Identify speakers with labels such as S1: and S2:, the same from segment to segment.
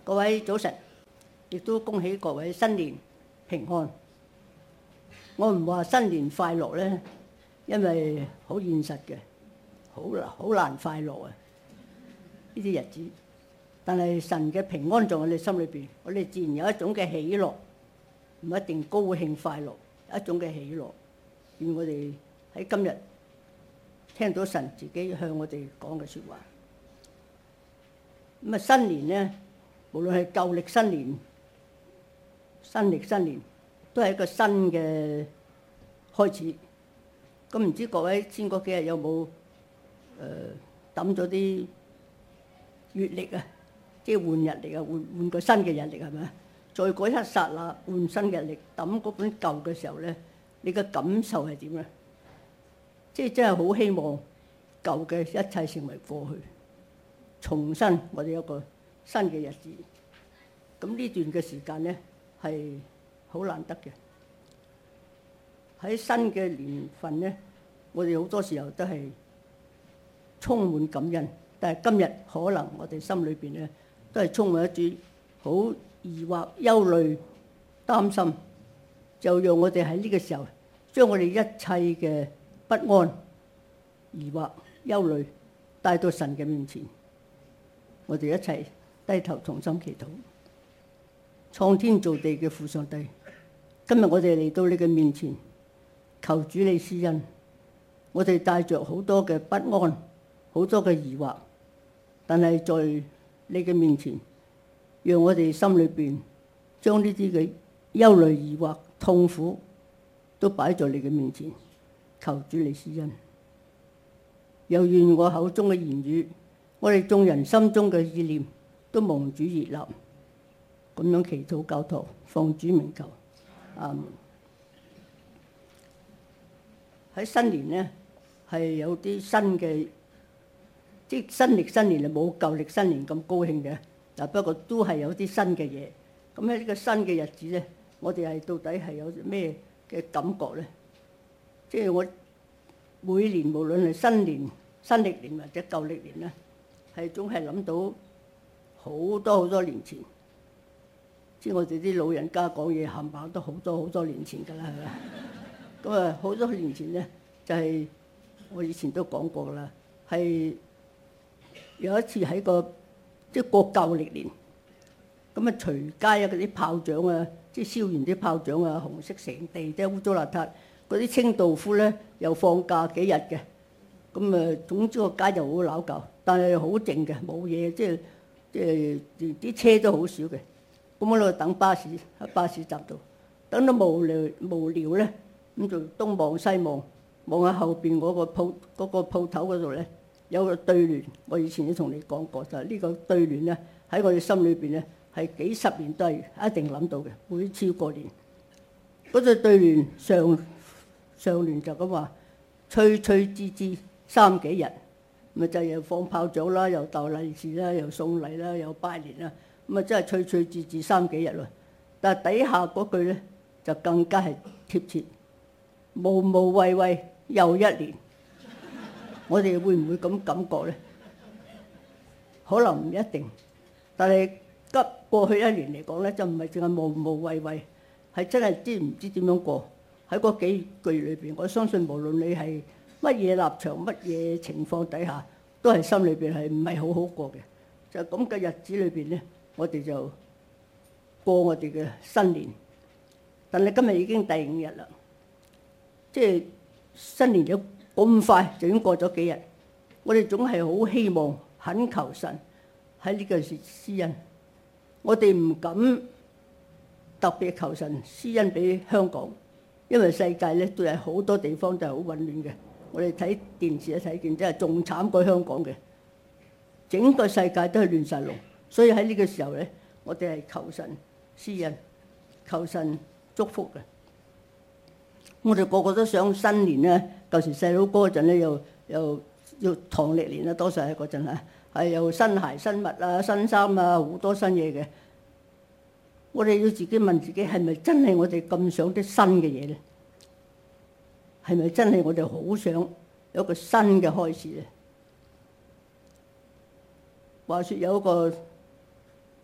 S1: 各位早晨，亦都恭喜各位新年平安。我唔話新年快樂咧，因為好現實嘅，好難快樂啊！呢啲日子，但係神嘅平安在我哋心裏邊，我哋自然有一種嘅喜樂，唔一定高興快樂，一種嘅喜樂。願我哋喺今日聽到神自己向我哋講嘅説話。咁啊，新年咧，無論係舊曆新年、新曆新年，都係一個新嘅開始。咁唔知各位先嗰幾日有冇抌咗啲月曆啊？即係換日曆啊，換個新嘅日曆係咪啊？在嗰一剎那換新嘅日曆，抌嗰本舊嘅時候咧，你嘅感受係點咧？即係真係好希望舊嘅一切成為過去，重新我哋有個新嘅日子。咁呢段嘅時間咧係好難得嘅。喺新嘅年份咧，我哋好多時候都係充滿感恩，但係今日可能我哋心裏邊咧都係充滿一種好疑惑、憂慮、擔心，就讓我哋喺呢個時候將我哋一切嘅不安、疑惑、憂慮帶到神嘅面前，我哋一齊低頭同心祈禱。創天造地嘅父上帝，今日我哋嚟到你嘅面前，求主你施恩。我哋帶着好多嘅不安，好多嘅疑惑，但係在你嘅面前，讓我哋心裏邊將呢啲嘅憂慮、疑惑、痛苦都擺在你嘅面前，求主你施恩。又願我口中嘅言語，我哋眾人心中嘅意念，都蒙主悅納。咁樣祈禱交託，奉主名求，阿門。喺新年咧係有啲新嘅，即係新曆新年就冇舊曆新年咁高興嘅。嗱，不過都係有啲新嘅嘢。咁喺呢個新嘅日子咧，我哋係到底係有咩嘅感覺咧？即係我每年無論係新年、新曆年或者舊曆年咧，係總係諗到好多年前。即係我哋啲老人家講嘢冚唪唥都好多年前㗎啦，係咪？咁啊，好多年前咧，就係我以前都講過啦，係有一次喺個即係過舊曆年，咁啊隨街啊嗰啲炮仗啊，即係燒完啲炮仗啊，紅色成地，即係污糟邋遢。嗰啲清道夫咧又放假幾日嘅，咁啊總之個街就好鬧交，但係好靜嘅，冇嘢，即係啲車都好少嘅。咁我喺度等巴士，喺巴士站度等到無聊咧，咁就東望西望，望下後邊嗰個鋪頭嗰度咧有個對聯。我以前都同你講過，就係呢個對聯咧喺我哋心裏邊咧係幾十年都係一定諗到嘅。每次過年嗰隻對聯上聯就咁話：吹吹吱吱三幾日，咪就又放炮仗啦，又逗利是啦，又送禮啦，又拜年啦。咁啊，真係吹吹吱吱三幾日喎！但係底下嗰句咧就更加係貼切，無無謂謂又一年。我哋會唔會咁感覺咧？可能唔一定，但係急過去一年嚟講咧，就唔係淨係無無謂謂，係真係唔知點樣過。喺嗰幾句裏邊，我相信無論你係乜嘢立場、乜嘢情況底下，都係心裏邊係唔係好好過嘅。就咁嘅日子裏邊咧，我哋就過我哋嘅新年，但係今日已經第5日啦，即係新年咗咁快就已經過咗幾日。我哋總係好希望懇求神喺呢個時施恩，我哋唔敢特別求神施恩俾香港，因為世界咧都係好多地方都係好混亂嘅。我哋睇電視一睇見真係仲慘過香港嘅，整個世界都係亂晒龍。所以喺呢個時候咧，我哋係求神施恩、求神祝福嘅。我哋個個都想新年咧，舊時細佬哥嗰陣咧，又要唐歷年啦，多數係嗰陣嚇，係又新鞋、新襪啊、新衫啊，好多新嘢嘅。我哋要自己問自己，係咪真係我哋咁想啲新嘅嘢咧？係咪真係我哋好想有一個新嘅開始咧？話説有一個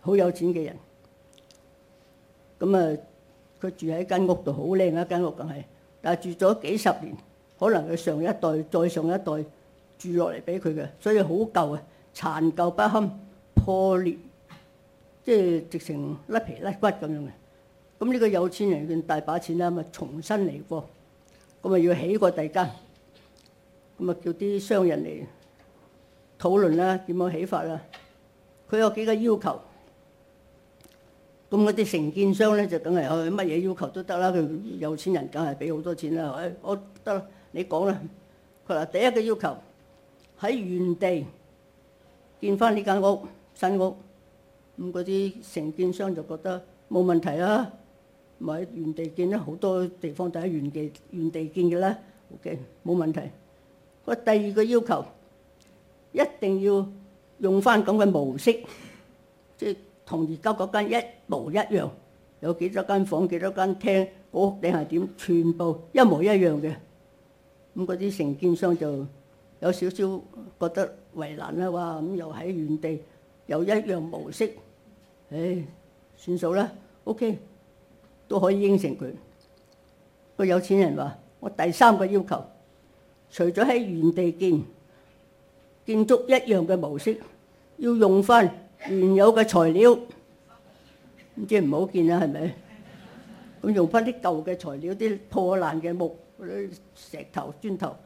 S1: 好有錢嘅人。咁啊，佢住喺間屋度，好靚一間屋梗係，但係住咗幾十年，可能佢上一代再上一代住落嚟俾佢嘅，所以好舊啊，殘舊不堪，破裂，即係直情甩皮甩骨咁樣嘅。咁呢個有錢人佢大把錢啦，咪重新嚟過，咁啊要起過第二間，咁啊叫啲商人嚟討論啦，點樣起法啦？佢有幾個要求，咁嗰啲承建商咧就梗係乜嘢要求都得啦。佢有錢人梗係俾好多錢啦。我得啦，你講啦。佢話第一個要求喺原地建翻呢間屋新屋，咁嗰啲承建商就覺得冇問題啦，咪喺原地建啦，好多地方都喺原地建嘅啦，OK 冇問題。個第二個要求一定要用翻咁嘅模式，即係同而家嗰間一模一樣，有幾多間房、幾多間廳，屋頂係點，全部一模一樣嘅。咁嗰啲承建商就有少少覺得為難啦，哇！咁又喺原地又一樣模式，唉，算數啦 ，OK 都可以應承佢。個有錢人話：我第三個要求，除咗喺原地建築一樣嘅模式，要用翻原有嘅材料，咁即係唔好建啦，係咪？咁用翻啲舊嘅材料，啲破爛嘅木、嗰啲石頭、磚頭，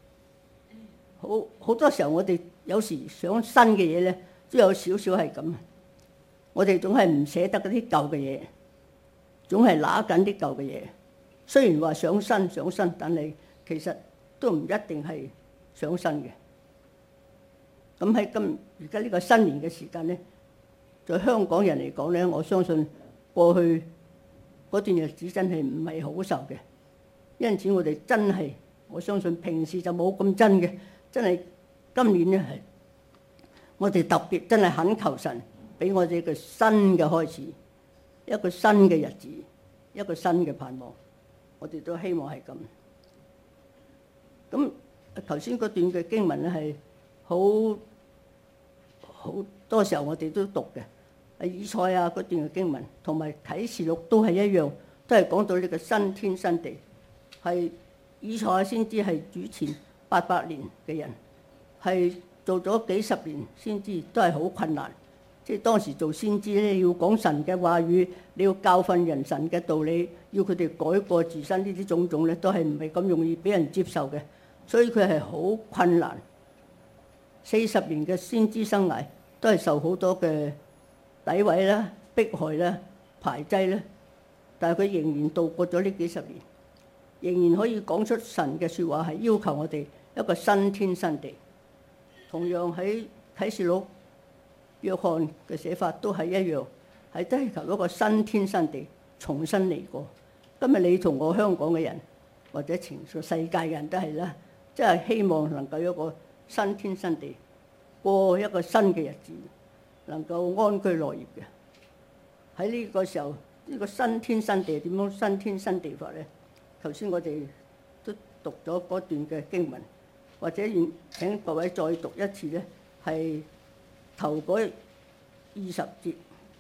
S1: 好多時候我哋有時想新嘅嘢咧，都有少少係咁。我哋總係唔捨得嗰啲舊嘅嘢，總係揦緊啲舊嘅嘢。雖然話想新，但係其實都唔一定係想新嘅。咁喺而家呢個新年嘅時間咧，在香港人嚟講咧，我相信過去嗰段日子真係唔係好受嘅。因此我哋真係，我相信平時就冇咁真嘅，真係今年咧係我哋特別真係懇求神俾我哋一個新嘅開始，一個新嘅日子，一個新嘅盼望。我哋都希望係咁。咁頭先嗰段嘅經文咧係好多時候我哋都讀嘅，以賽亞嗰段嘅經文同埋啟示錄都係一樣，都係講到呢個新天新地。係以賽亞先知係主前800年嘅人，係做咗幾十年先知，都係好困難。即係當時做先知咧，要講神嘅話語，你要教訓人神嘅道理，要佢哋改過自身呢啲種種咧，都係唔係咁容易俾人接受嘅。所以佢係好困難。40年嘅先知生涯都係受好多嘅詆毀啦、迫害啦、排擠啦，但係佢仍然度過咗呢幾十年，仍然可以講出神嘅説話，係要求我哋一個新天新地。同樣喺啟示錄約翰嘅寫法都係一樣，係都係求一個新天新地重新嚟過。今日你同我香港嘅人，或者全個世界嘅人都係啦，即係希望能夠有一個新天新地，過一個新嘅日子，能夠安居樂業嘅。喺呢個時候，呢個新天新地點樣新天新地法咧？頭先我哋都讀咗嗰段嘅經文，或者請各位再讀一次咧，係頭嗰20節，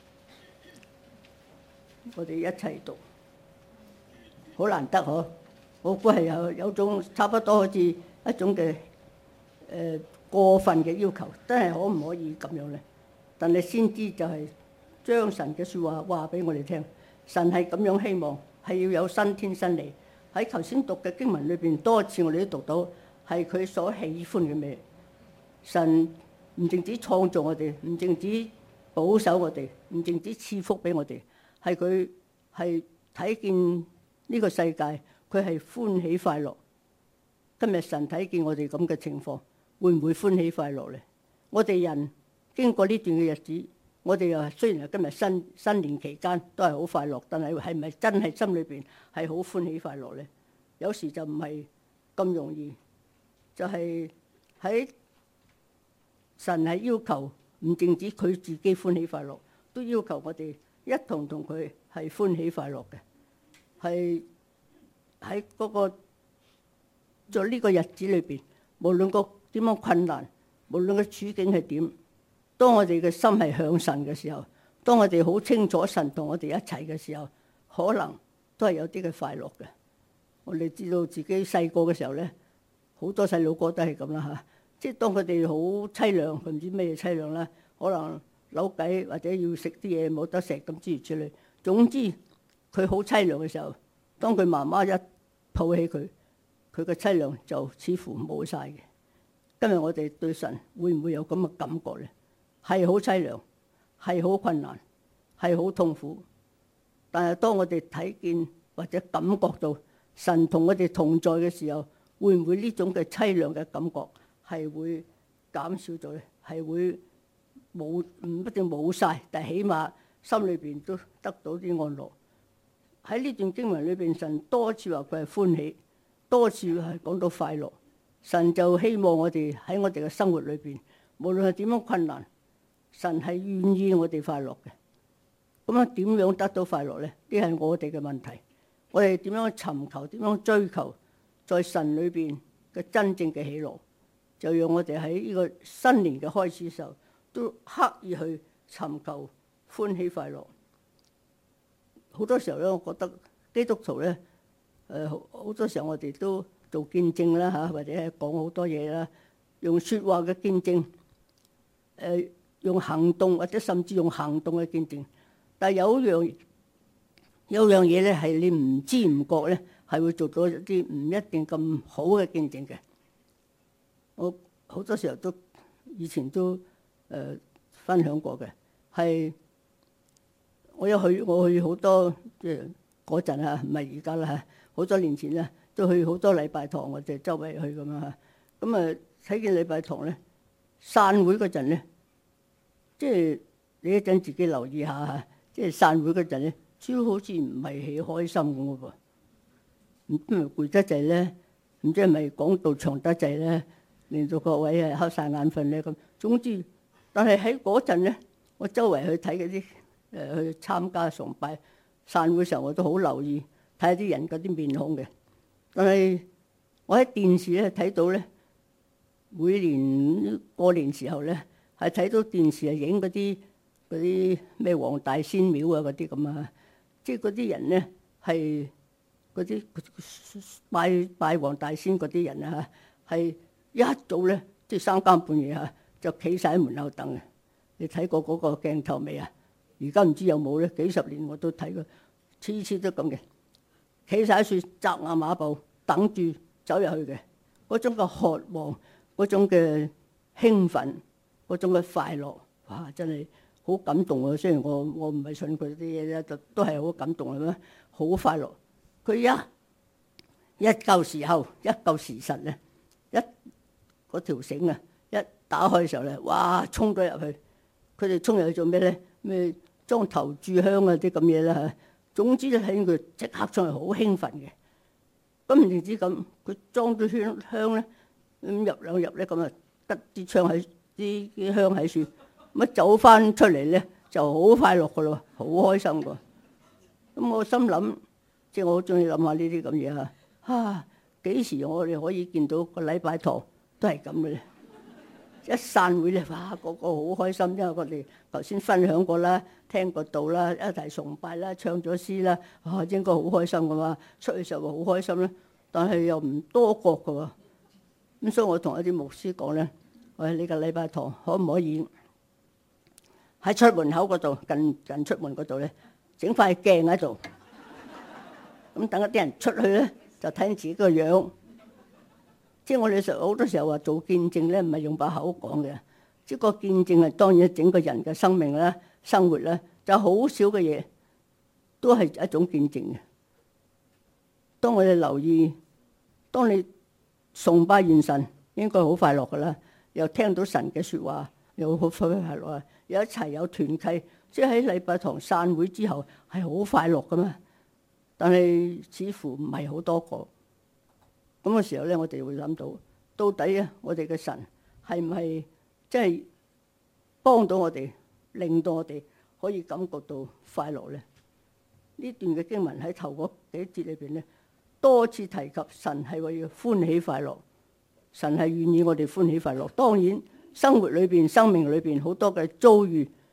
S1: 我哋一齊讀，好難得嗬！我估係有種差不多好似一種嘅過分嘅要求，真係可唔可以咁樣咧？但係先知就係將神嘅説話話俾我哋聽，神係咁樣希望，係要有新天新地。喺頭先讀嘅經文裏邊，多次我哋都讀到係佢所喜歡嘅咩？神唔淨止創造我哋，唔淨止保守我哋，唔淨止賜福俾我哋，係佢係睇見呢個世界，佢係歡喜快樂。今日神睇見我哋咁嘅情況，會唔會歡喜快樂咧？我哋人經過呢段嘅日子，我哋又雖然係今日新年期間都係好快樂，但係係咪真係心裏邊係好歡喜快樂咧？有時就唔係咁容易，就係喺神係要求唔淨止佢自己歡喜快樂，都要求我哋一同佢係歡喜快樂嘅，係喺嗰個在呢個日子裏邊，無論個點樣困難，無論個處境係點，當我哋嘅心係向神嘅時候， 當我哋好清楚神同我哋一齊嘅時候，可能都係有啲嘅快樂嘅。我哋知道自己細個嘅時候咧，好多細路哥都係咁啦嚇。即係當佢哋好凄涼，佢唔知咩凄涼啦，可能扭計或者要食啲嘢冇得食咁諸如此類。總之佢好凄涼嘅時候，當佢媽媽一抱起佢，佢嘅凄涼就似乎冇晒嘅。今日我哋對神會唔會有咁嘅感覺咧？係好凄涼，係好困難，係好痛苦。但係當我哋睇見或者感覺到神同我哋同在嘅時候，會唔會呢種嘅凄涼嘅感覺係會減少咗咧？係會冇，唔一定冇晒，但係起碼心裏邊都得到啲安樂。喺呢段經文裏邊，神多次話佢係歡喜，多次係講到快樂。神就希望我哋喺我哋嘅生活裏邊，無論係點樣困難，神係願意我哋快樂嘅。咁樣點樣得到快樂咧？呢係我哋嘅問題。我哋點樣尋求、點樣追求，在神裏邊嘅真正嘅喜樂，就讓我哋喺呢個新年嘅開始嘅時候，都刻意去尋求歡喜快樂。好多時候咧，我覺得基督徒咧，好多時候我哋都做見證啦嚇，或者係講好多嘢啦，用説話嘅見證，用行動或者甚至用行動嘅見證。但係有樣嘢咧，係你唔知唔覺咧，係會做到一啲唔一定咁好嘅見證嘅。我好多時候都以前都分享過嘅，係我去好多即係嗰陣啊，唔係而家啦嚇，好多年前咧都去好多禮拜堂，我哋周圍去咁樣嚇。咁啊睇見禮拜堂咧散會嗰陣咧，即係你一陣自己留意下嚇，即係散會嗰陣咧，超好似唔係幾開心咁嘅噃，唔知係攰得滯咧，唔知係咪講道長得滯咧，令到各位係瞌晒眼瞓咧咁。總之，但係喺嗰陣咧，我周圍去睇嗰啲去參加崇拜散會嘅時候，我都好留意睇下啲人嗰啲面孔嘅。但係我喺電視咧睇到咧，每年過年時候咧，係睇到電視係影嗰啲咩黃大仙廟啊嗰啲咁啊，即係嗰啲人咧係嗰啲拜黃大仙嗰啲人啊，係一早咧即係三更半夜嚇就企晒喺門口等嘅。你睇過嗰個鏡頭未啊？而家唔知有冇咧？幾十年我都睇過，次次都咁嘅，企晒喺樹紮亞馬步等住走入去嘅。嗰種嘅渴望，嗰種嘅興奮，嗰種嘅快樂，哇！真係好感動啊！雖然我唔係信佢啲嘢咧，都係好感動係咩？好快樂。佢一夠時候，一夠時辰咧，嗰條繩啊，一打開嘅時候咧，哇！衝咗入去。佢哋衝入去做咩咧？咩裝頭炷香啊啲咁嘢啦嚇。總之咧睇佢即刻上嚟好興奮嘅。咁唔淨止咁，佢裝咗香咧，咁入兩入咧咁啊，得啲香喺樹，咁走翻出嚟咧就好快樂噶咯，好開心噶。咁我心諗，即係我好中意諗下呢啲咁嘢嚇。幾時我哋可以見到個禮拜堂都係咁嘅咧？一散會咧，哇！個個好開心，因為我哋頭先分享過啦，聽過道啦，一齊崇拜啦，唱咗詩啦，應該好開心噶嘛。出去時候好開心啦，但係又唔多覺噶喎。咁所以我同一啲牧師講咧，我話你個禮拜堂可唔可以喺出門口嗰度，近出門嗰度咧，整塊鏡喺度，咁等一啲人出去咧，就睇自己個樣。即係我哋好多時候話做見證咧，唔係用把口講嘅。即係個見證係當然整個人嘅生命啦、生活啦，就好少嘅嘢都係一種見證嘅。當我哋留意，當你崇拜完神，應該好快樂噶啦，又聽到神嘅説話，又好快樂啊！又一齊有團契，即係喺禮拜堂散會之後係好快樂噶嘛。但係似乎唔係好多個。咁嘅時候咧，我哋會諗到底啊，我哋嘅神係唔係真係幫到我哋，令到我哋可以感覺到快樂咧？呢段嘅經文喺頭嗰幾節裏邊咧，多次提及神係為要歡喜快樂，神係願意我哋歡喜快樂。當然生活裏邊、生命裏邊好多嘅遭遇，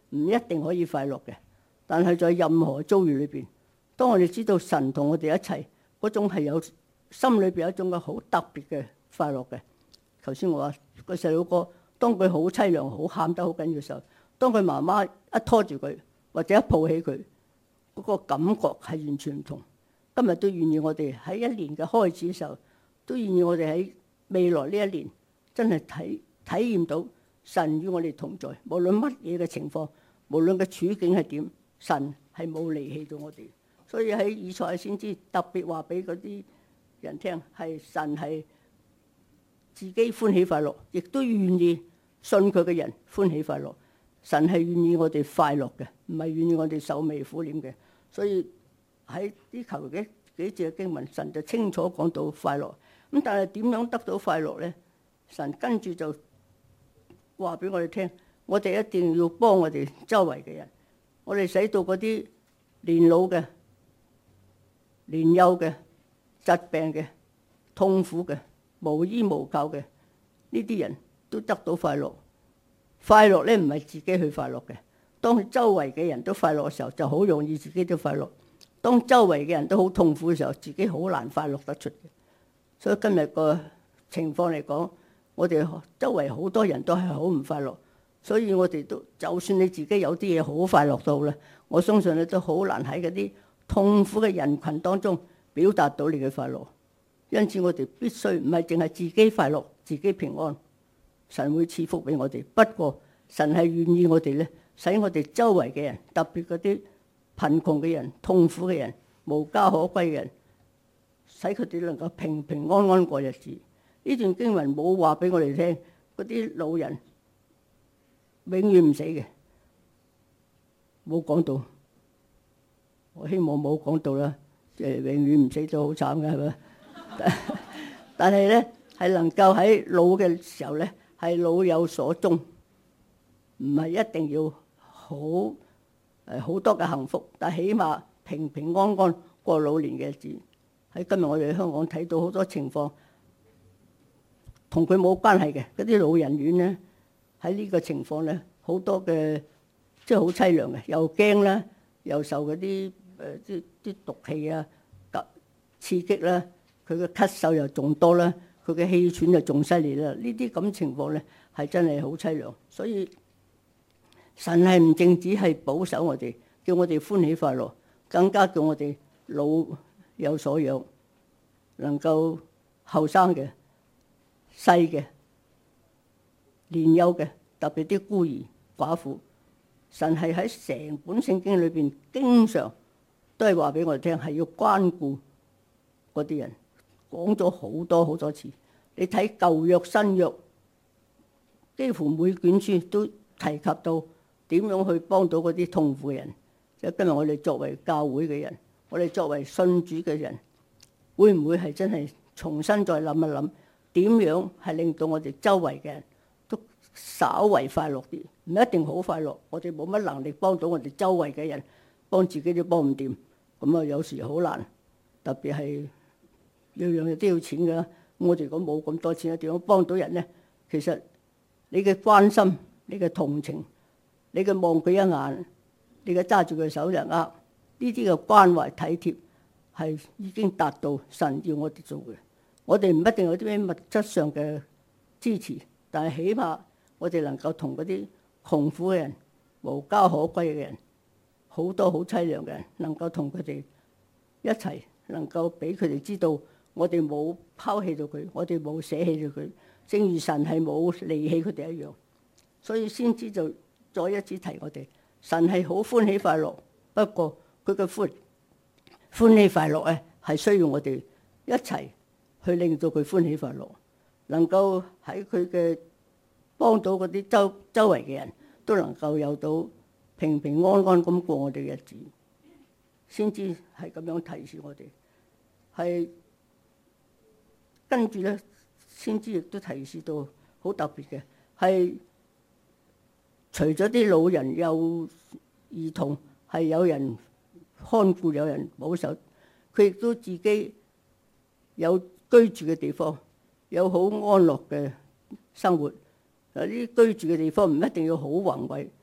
S1: 唔一定可以快樂嘅。但係在任何遭遇裏邊，當我哋知道神同我哋一齊，嗰種係有心裏邊有一種嘅好特別嘅快樂嘅。頭先我話個細佬哥，當佢好凄涼、好喊得好緊要嘅時候，當佢媽媽一拖住佢或者一抱起佢，嗰個感覺係完全唔同。今日都願意我哋喺一年嘅開始嘅時候，都願意我哋喺未來呢一年真係體驗到神與我哋同在，無論乜嘢嘅情況，無論嘅處境係點，神係冇離棄到我哋。所以喺以賽亞先知特別話俾嗰啲人聽，係神係自己歡喜快樂，亦都願意信佢嘅人歡喜快樂。神係願意我哋快樂嘅，唔係願意我哋愁眉苦臉嘅。所以喺呢頭幾節嘅經文，神就清楚講到快樂。咁但係點樣得到快樂咧？神跟住就話俾我哋聽，我哋一定要幫我哋周圍嘅人，我哋使到嗰啲年老嘅、年幼嘅、疾病嘅、痛苦嘅、無依無靠嘅呢啲人都得到快樂。快樂咧唔係自己去快樂嘅，當周圍嘅人都快樂嘅時候，就好容易自己都快樂。當周圍嘅人都好痛苦嘅時候，自己好難快樂得出嘅。所以今日個情況嚟講，我哋周圍好多人都係好唔快樂，所以我哋都就算你自己有啲嘢好快樂到啦，我相信你都好難喺嗰啲痛苦嘅人群當中表達到你嘅快樂。因此我哋必須唔係淨係自己快樂、自己平安，神會賜福俾我哋。不過神係願意我哋咧，使我哋周圍嘅人，特別嗰啲貧窮嘅人、痛苦嘅人、無家可歸嘅人，使佢哋能夠平平安安過日子。呢段經文冇話俾我哋聽，嗰啲老人永遠唔死嘅，冇講到。我希望冇講到啦，即係永遠唔死都好慘嘅，係咪？但係咧，係能夠喺老嘅時候咧，係老有所終，唔係一定要好多嘅幸福，但係起碼平平安安過老年嘅日子。喺今日我哋香港睇到好多情況，同佢冇關係嘅嗰啲老人院咧，喺呢個情況咧，好多嘅即係好凄涼嘅，又驚啦，又受嗰啲啲毒氣啊刺激啦，佢嘅咳嗽又仲多啦，佢嘅氣喘就仲犀利啦。呢啲咁情況咧，係真係好凄涼。所以神係唔淨止係保守我哋，叫我哋歡喜快樂，更加叫我哋老有所養，能夠後生嘅、細嘅、年幼嘅，特別啲孤兒寡婦，神係喺成本聖經裏邊經常都係話俾我哋聽，係要關顧嗰啲人，講咗好多好多次。你睇舊約新約，幾乎每卷書都提及到點樣去幫到嗰啲痛苦嘅人。即係今日我哋作為教會嘅人，我哋作為信主嘅人，會唔會係真係重新再諗一諗，點樣係令到我哋周圍嘅人都稍為快樂啲？唔一定好快樂，我哋冇乜能力幫到我哋周圍嘅人，幫自己都幫唔掂，咁啊有時好難。特別係樣樣嘢都要錢㗎，我哋如果冇咁多錢，點樣幫到人咧？其實你嘅關心、你嘅同情、你嘅望佢一眼、你嘅揸住佢手就握，呢啲嘅關懷體貼係已經達到神要我哋做嘅。我哋唔一定有啲咩物質上嘅支持，但係起碼我哋能夠同嗰啲窮苦嘅人、無家可歸嘅人、好多好凄涼嘅人，能夠同佢哋一齊，能夠俾佢哋知道我哋冇拋棄到佢，我哋冇捨棄到佢，正如神係冇離棄佢哋一樣。所以先知就再一次提我哋，神係好歡喜快樂，不過佢嘅歡喜快樂咧係需要我哋一齊去令到佢歡喜快樂，能夠喺佢嘅幫到嗰啲周圍嘅人都能夠有到平平安安咁過我哋嘅日子。先知係咁樣提示我哋，係跟住咧，先知亦都提示到好特別嘅，係除咗啲老人有兒童係有人看顧、有人保守，佢亦都自己有居住嘅地方，有好安樂嘅生活。呢啲居住嘅地方唔一定要好宏偉，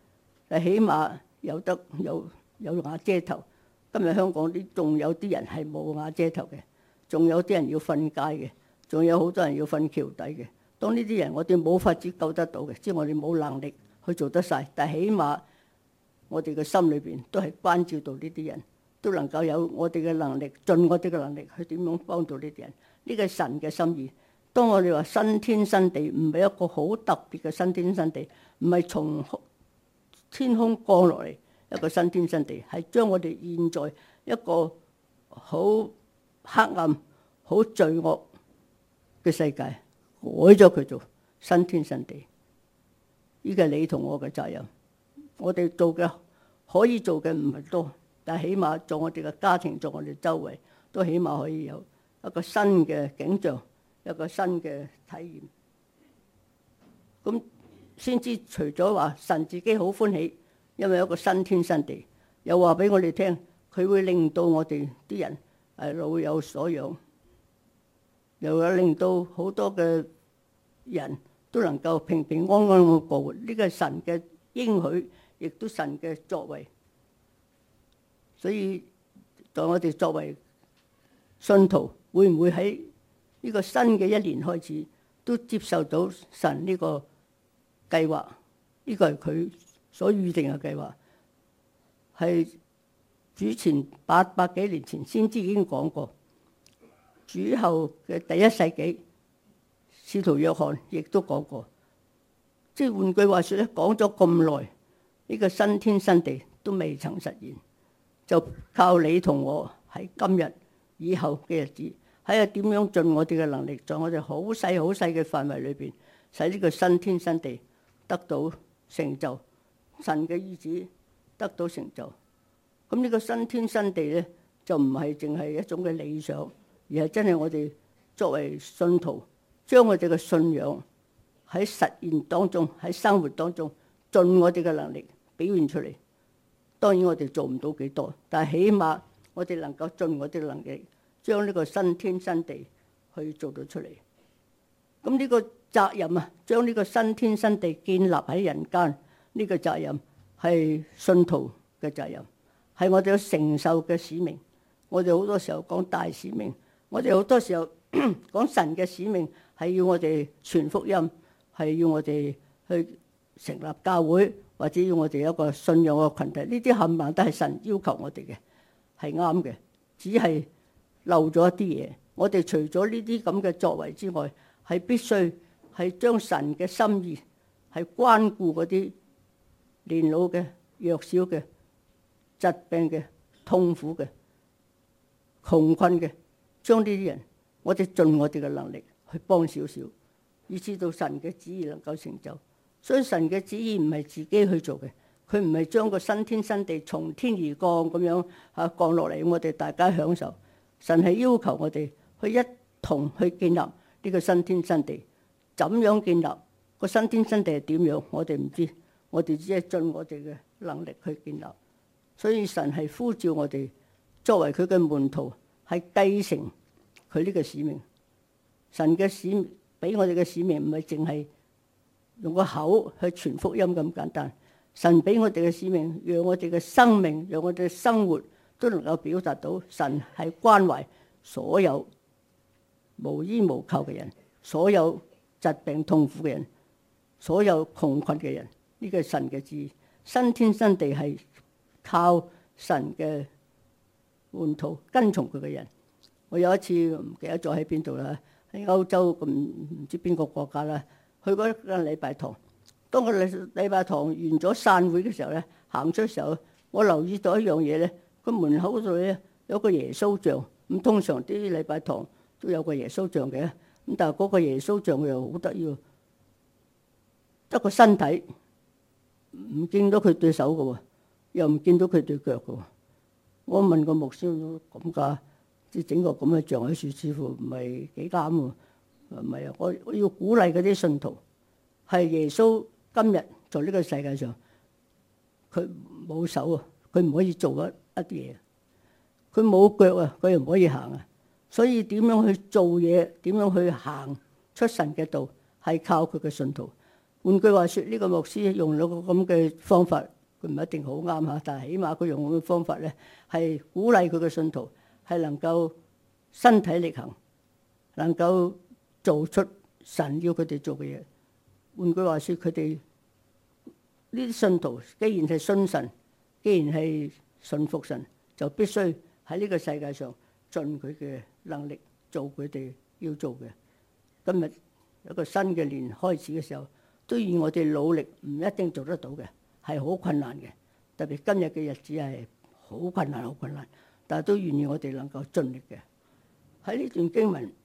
S1: 但起碼有瓦遮頭。今日香港仲有啲人係冇瓦遮頭嘅，仲有啲人要瞓街嘅，仲有好多人要瞓橋底嘅。當呢啲人我哋冇法子救得到嘅，即係我哋冇能力去做得晒，但起碼我哋嘅心裏邊都係關照到呢啲人，都能夠有我哋嘅能力，盡我哋嘅能力去點樣幫到呢啲人。呢個係神嘅心意。當我哋話新天新地，唔係一個好特別嘅新天新地，唔係從天空降落嚟一個新天新地，係將我哋現在一個好黑暗、好罪惡嘅世界改咗佢做新天新地。呢個係你同我嘅責任。我哋做嘅可以做嘅唔係多，但係起碼做我哋嘅家庭，做我哋周圍，都起碼可以有一個新嘅景象，一個新嘅體驗。咁先知除咗話神自己好歡喜，因為有一個新天新地，又話俾我哋聽，佢會令到我哋啲人老有所養，又有令到好多嘅人都能夠平平安安咁過活。呢個係神嘅應許，亦都神嘅作為。所以在我哋作為信徒，會唔會喺呢個新嘅一年開始都接受到神呢個計劃？呢個係佢所預定嘅計劃，係主前800幾年前先知已經講過。主後嘅第1世紀，使徒約翰亦都講過。即係換句話說咧，講咗咁耐，呢個新天新地都未曾實現，就靠你同我喺今日以後嘅日子，喺度點樣盡我哋嘅能力，在我哋好細好細嘅範圍裏邊，使呢個新天新地得到成就，神嘅意志得到成就。咁呢個新天新地咧，就唔係淨係一種嘅理想，而係真係我哋作為信徒，將我哋嘅信仰喺實現當中，喺生活當中，盡我哋嘅能力表現出嚟。當然我哋做唔到幾多，但係起碼我哋能夠盡我哋嘅能力，將呢個新天新地去做到出嚟。咁呢個責任啊，將呢個新天新地建立喺人間，呢個責任係信徒嘅責任，係我哋要承受嘅使命。我哋好多時候講大使命，我哋好多時候講神嘅使命係要我哋傳福音，係要我哋去成立教會，或者要我哋有一個信仰嘅群體。呢啲冚唪唥都係神要求我哋嘅，係啱嘅。只係漏咗一啲嘢。我哋除咗呢啲咁嘅作為之外，係必須係將神嘅心意係關顧嗰啲年老嘅、弱小嘅、疾病嘅、痛苦嘅、窮困嘅，將呢啲人，我哋盡我哋嘅能力去幫少少，以至到神嘅旨意能夠成就。所以神嘅旨意唔係自己去做嘅，佢唔係將個新天新地從天而降咁樣降落嚟，我哋大家享受。神係要求我哋去一同去建立呢個新天新地。怎樣建立個新天新地係點樣？我哋唔知，我哋只係盡我哋嘅能力去建立。所以神係呼召我哋作為佢嘅門徒，係繼承佢呢個使命。神嘅使命俾我哋嘅使命唔係淨係用個口去傳福音咁簡單。神俾我哋嘅使命，讓我哋嘅生命，讓我哋嘅生活都能夠表達到神係關懷所有無依無靠嘅人，所有疾病痛苦嘅人，所有窮困嘅人。呢個係神嘅旨意。新天新地係靠神嘅門徒跟從佢嘅人。我有一次唔記得咗喺邊度啦，喺歐洲咁唔知邊個國家啦，去嗰個禮拜堂。當個禮拜堂完咗散會嘅時候咧，行出嘅時候，我留意到一樣嘢咧，個門口嗰度咧有個耶穌像。咁通常啲禮拜堂都有個耶穌像嘅，咁但係嗰個耶穌像佢又好得意，得個身體，唔見到佢對手嘅喎，又唔見到佢對腳嘅喎。我問個牧師咁㗎，即係整個咁嘅像喺處，似乎唔係幾啱喎。唔係啊，我要鼓勵嗰啲信徒，係耶穌今日在呢個世界上，佢冇手啊，佢唔可以做一啲嘢，佢冇腳啊，佢又唔可以行啊。所以點樣去做嘢，點樣去行出神嘅道，係靠佢嘅信徒。換句話說，呢個牧師用咗個咁嘅方法佢唔一定好啱嚇，但係起碼佢用嘅方法咧係鼓勵佢嘅信徒係能夠身體力行，能夠做出神要佢哋做嘅嘢。換句話說，佢哋呢啲信徒既然係信神，既然係信服神，就必須喺呢個世界上盡佢嘅能力做佢哋要做嘅。今日有一個新嘅年開始嘅時候，都要我哋努力，唔一定做得到嘅，係好困難嘅。特別今日嘅日子係好困難，好困難，但係都願意我哋能夠盡力嘅。喺呢段經文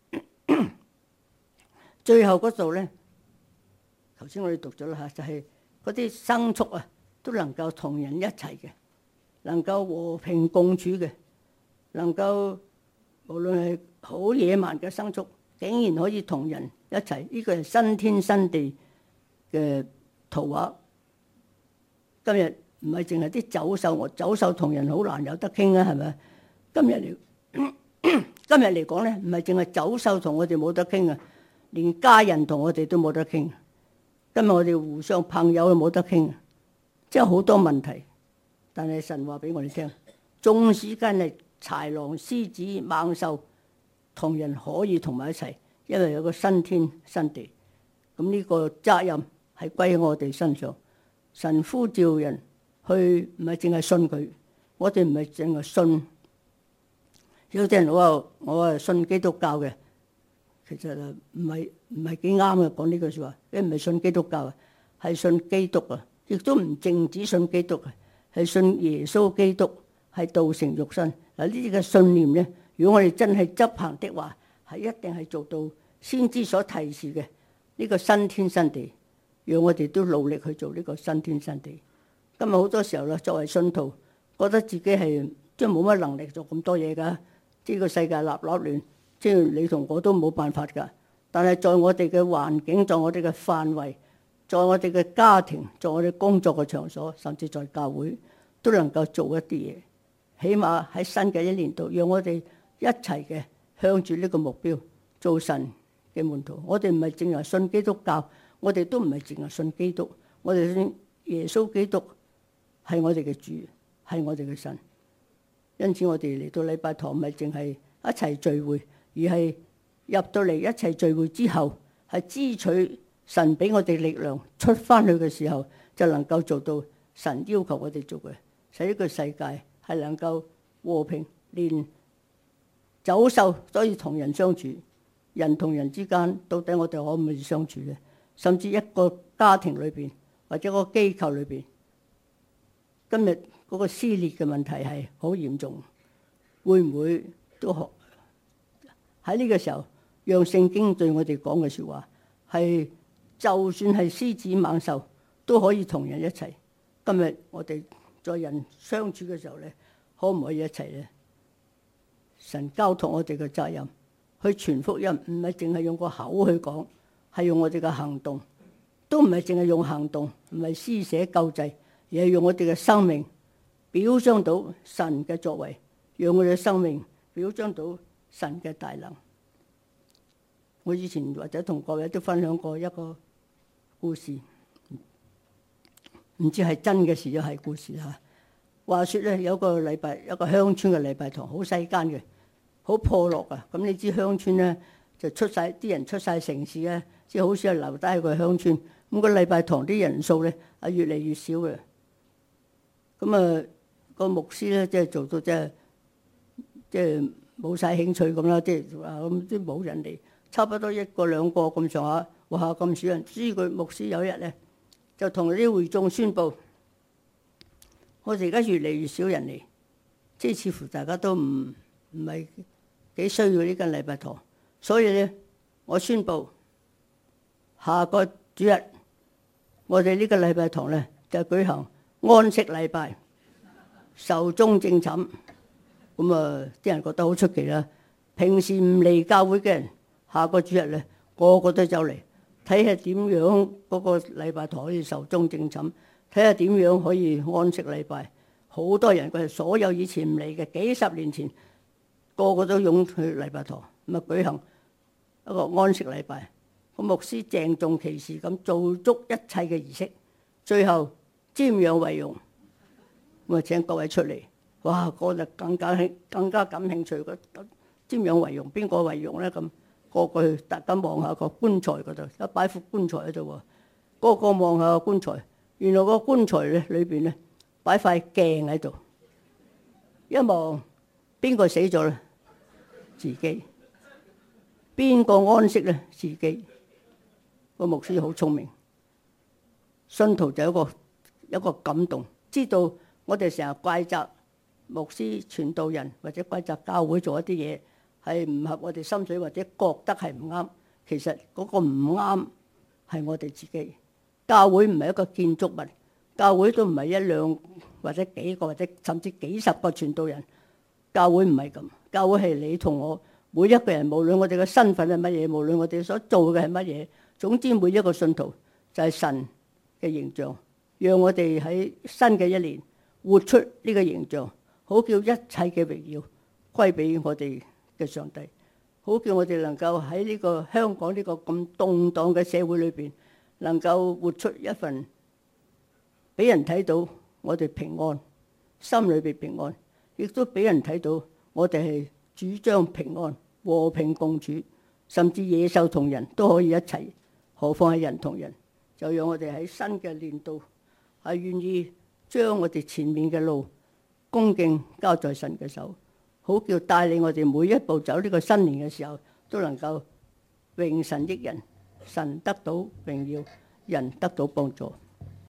S1: 最後嗰度咧，頭先我哋讀咗啦嚇，就係嗰啲牲畜啊，都能夠同人一齊嘅，能夠和平共處嘅，能夠無論係好野蠻嘅牲畜，竟然可以同人一齊，呢個係新天新地嘅圖畫。今日唔係淨係啲走獸，我走獸同人好難有得傾啊，係咪？今日嚟講咧，唔係淨係走獸同我哋冇得傾啊，連家人同我哋都冇得傾。今日我哋互相朋友都冇得傾，即係好多問題。但係神話俾我哋聽，縱使間係豺狼、獅子、猛獸，同人可以同埋一齊，因為有個新天新地。咁呢個責任係歸喺我哋身上。神呼召人去，唔係淨係信佢，我哋唔係淨係信。有啲人話我係信基督教嘅，其實唔係幾啱嘅講呢句説話。你唔係信基督教啊，係信基督啊，亦都唔淨止信基督啊，係信耶穌基督係道成肉身。嗱，呢啲嘅信念咧，如果我哋真係執行的話，係一定係做到先知所提示嘅呢個新天新地。讓我哋都努力去做呢個新天新地。今日好多時候啦，作為信徒，覺得自己係即係冇乜能力做咁多嘢㗎。呢個世界立亂，即係你同我都冇辦法㗎。但係在我哋嘅環境，在我哋嘅範圍，在我哋嘅家庭，在我哋工作嘅場所，甚至在教會，都能夠做一啲嘢。起碼喺新嘅一年度，讓我哋一齊嘅向住呢個目標做神嘅門徒。我哋唔係淨係信基督教，我哋都唔係淨係信基督，我哋信耶穌基督係我哋嘅主，係我哋嘅神。因此我哋嚟到禮拜堂唔係淨係一齊聚會，而係入到嚟一齊聚會之後，係支取神俾我哋力量，出翻去嘅時候就能夠做到神要求我哋做嘅，使呢個世界係能夠和平，連走獸都可以同人相處。人同人之間到底我哋可唔可以相處咧？甚至一個家庭裏邊或者個機構裏邊，今日嗰個撕裂嘅問題係好嚴重，會唔會都學喺呢個時候，讓聖經對我哋講嘅説話係，就算係獅子猛獸都可以同人一齊。今日我哋在人相處嘅時候咧，可唔可以一齊咧？神交託我哋嘅責任去傳福音，唔係淨係用個口去講，係用我哋嘅行動，都唔係淨係用行動，唔係施捨救濟，而係用我哋嘅生命表彰到神嘅作為，讓我哋嘅生命表彰到神嘅大能。我以前或者同各位都分享過一個故事，唔知係真嘅事又係故事嚇。話說咧，有個禮拜，一個鄉村嘅禮拜堂，好細間嘅，好破落啊！咁你知鄉村咧就出晒啲人出晒城市咧，即係好少係留低喺個鄉村。咁個禮拜堂啲人數咧係越嚟越少嘅。咁啊，個牧師咧即係做到即係冇晒興趣咁啦，即係話咁都冇人嚟，差不多一個兩個咁上下，哇咁少人。知佢牧師有一日咧就同啲會眾宣佈：我哋而家越嚟越少人嚟，即係似乎大家都唔係幾需要呢間禮拜堂，所以咧我宣佈下個主日我哋呢個禮拜堂咧就舉行安息禮拜，壽終正寢。咁啊，啲人覺得好出奇啦。平時唔嚟教會嘅人，下個主日咧個個都走嚟睇下點樣嗰個禮拜堂可以壽終正寢，睇下點樣可以安息禮拜。好多人，佢哋所有以前唔嚟嘅，幾十年前個個都湧去禮拜堂，咁啊舉行一個安息禮拜。個牧師鄭重其事咁做足一切嘅儀式，最後瞻仰遺容， 咁啊請各位出嚟，哇！我就更加感興趣，瞻仰遺容邊個遺容咧？咁個個去大家望下個棺材嗰度，一擺副棺材喺度喎，個個望下個棺材，原來個棺材咧裏邊咧擺塊鏡喺度，一望邊個死咗咧？自己。邊個安息咧？自己。個牧師好聰明，信徒就有一個感動，知道我哋成日怪責牧師、傳道人或者怪責教會做一啲嘢係唔合我哋心水，或者覺得係唔啱。其實嗰個唔啱係我哋自己。教會唔係一個建築物，教會都唔係一兩或者幾個或者甚至幾十個傳道人。教會唔係咁，教會係你同我每一個人，無論我哋嘅身份係乜嘢，無論我哋所做嘅係乜嘢。總之，每一個信徒就係神嘅形象，讓我哋喺新嘅一年活出呢個形象，好叫一切嘅榮耀歸俾我哋嘅上帝，好叫我哋能夠喺呢個香港呢個咁動盪嘅社會裏邊，能夠活出一份俾人睇到我哋平安，心裏邊平安，亦都俾人睇到我哋係主張平安、和平共處，甚至野獸同人都可以一齊。何況係人同人，就讓我哋喺新嘅年度係願意將我哋前面嘅路恭敬交在神嘅手，好叫帶領我哋每一步走呢個新年嘅時候，都能夠榮神益人，神得到榮耀，人得到幫助。